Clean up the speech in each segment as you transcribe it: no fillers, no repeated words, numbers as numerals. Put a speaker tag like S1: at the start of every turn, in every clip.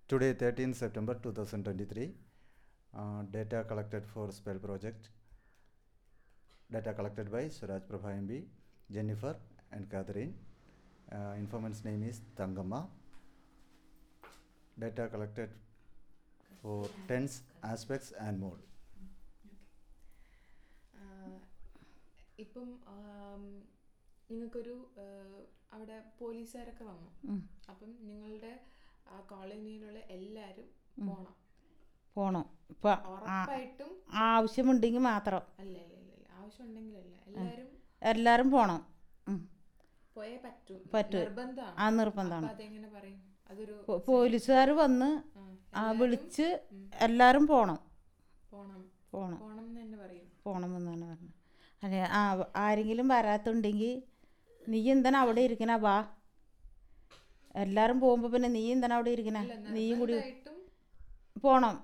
S1: Today, 13th September 2023, data collected for spell project. Data collected by Suraj Prabha MB, Jennifer and Catherine. Informant's name is Tangamma. Data collected for tense, aspects and more.
S2: ഇപ്പം നിങ്ങൾക്കൊരു അവിടെ പോലീസുകാരൊക്കെ വന്നു. അപ്പം നിങ്ങളുടെ ആ കോളനിയിലുള്ള എല്ലാവരും പോണം. ഉറപ്പായിട്ടും
S3: ആവശ്യമുണ്ടെങ്കിൽ മാത്രം.
S2: അല്ല ആവശ്യമുണ്ടെങ്കിലല്ല,
S3: എല്ലാവരും പോണം.
S2: പോയേ പറ്റൂ.
S3: നിർബന്ധമാണ്.
S2: അതെങ്ങനെ പറയും? അതൊരു
S3: പോലീസുകാർ വന്ന് വിളിച്ച് എല്ലാവരും പോണം
S2: എന്ന് തന്നെ പറയും.
S3: പോണമെന്ന് തന്നെ പറഞ്ഞു. അല്ലെ ആരെങ്കിലും വരാത്തുണ്ടെങ്കിൽ നീ എന്താണ് അവിടെ ഇരിക്കണ, വാ. എല്ലാവരും പോകുമ്പോൾ പിന്നെ നീ എന്താണ് അവിടെ ഇരിക്കണ, നീയും കൂടി പോണം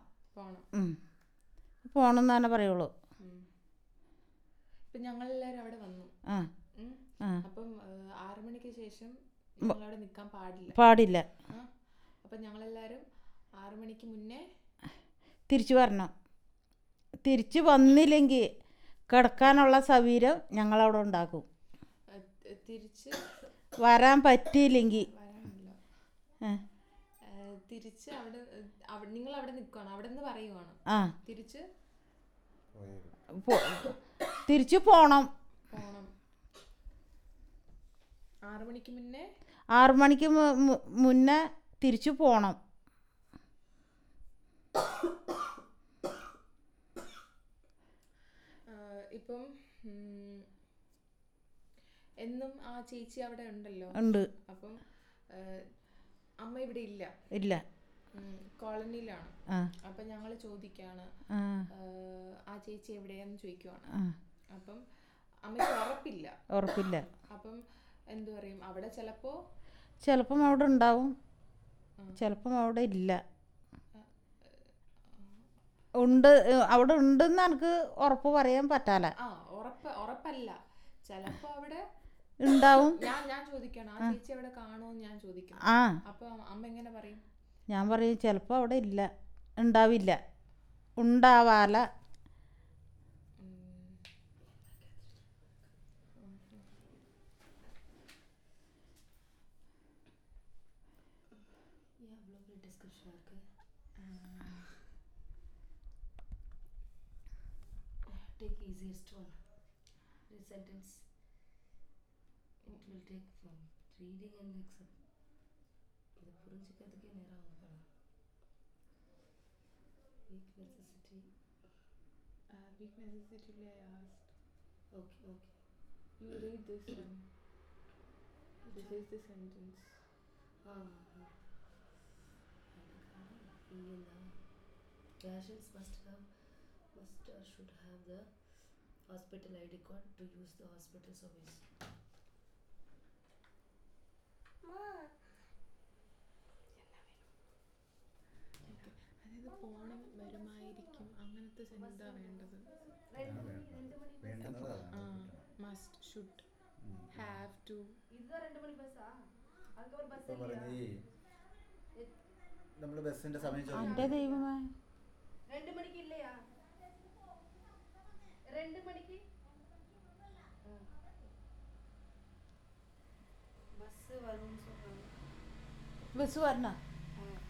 S3: എന്ന് തന്നെ പറയുള്ളൂ.
S2: ഇപ്പം ഞങ്ങളെല്ലാവരും അവിടെ വന്നു. അപ്പം 6 മണിക്ക് ശേഷം ഞങ്ങളവിടെ നിൽക്കാൻ പാടില്ല. അപ്പം ഞങ്ങളെല്ലാവരും 6 മണിക്ക് മുന്നേ
S3: തിരിച്ചു വരണം. തിരിച്ചു വന്നില്ലെങ്കിൽ കിടക്കാനുള്ള സൗകര്യം ഞങ്ങളവിടെ ഉണ്ടാക്കും.
S2: തിരിച്ച്
S3: വരാൻ പറ്റിയില്ലെങ്കിൽ
S2: തിരിച്ച് നിങ്ങൾ അവിടെ നിൽക്കുകയാണ്, അവിടെ നിന്ന് പറയുവാണ്
S3: തിരിച്ചു പോണം.
S2: 6 മണിക്ക് മുന്നേ
S3: 6 മണിക്ക് മുന്നേ തിരിച്ചു പോണം.
S2: ഇപ്പം എന്നും ആ ചേച്ചി അവിടെ ഉണ്ടല്ലോ. അപ്പം അമ്മ ഇവിടെ ഇല്ല, കോളനിയിലാണ്. അപ്പൊ ഞങ്ങള് ചോദിക്കാണ് ആ ചേച്ചി എവിടെയാന്ന് ചോദിക്കുവാണ്. അപ്പം അമ്മയ്ക്ക് ഉറപ്പില്ല. അപ്പം എന്തു പറയും? അവിടെ ചിലപ്പം
S3: അവിടെ ഉണ്ടാവും, ചിലപ്പം അവിടെ ഇല്ല. അവിടെ ഉണ്ടെന്ന് എനിക്ക് ഉറപ്പ് പറയാൻ പറ്റാല.
S2: ഉറപ്പല്ല, ചിലപ്പോ അവിടെ
S3: ഉണ്ടാവും.
S2: ഞാൻ ചോദിക്കണം, ആ ചേച്ചി അവിടെ കാണുമെന്ന് ഞാൻ ചോദിക്കണം. അപ്പൊ അമ്മ എങ്ങനെ പറയും?
S3: ഞാൻ പറയും ചിലപ്പോ അവിടെ ഇല്ല, ഉണ്ടാവില്ല, ഉണ്ടാവാല.
S4: Take easiest one. This sentence it will take from reading and accept. இது புரிஞ்சிக்கிறதுக்கே நேரம் ஆகும். Weak necessity.
S2: Weak necessity I asked.
S4: Okay.
S2: You read this one. This is the sentence.
S4: Patients should have the hospital ID card to use the hospital service.
S2: അതായത് പോണം, വരുമായിരിക്കും, അങ്ങനത്തെ എന്താ വേണ്ടത്? Must, should, have to.
S1: നമ്മൾ ബസ്സിന്റെ സമയം
S3: എന്റെ ദൈവമേ,
S4: 2 മണിക്ക് ഇല്ലയാ? 2 മണിക്ക് ബസ് വരും.
S3: ബസ് വരണ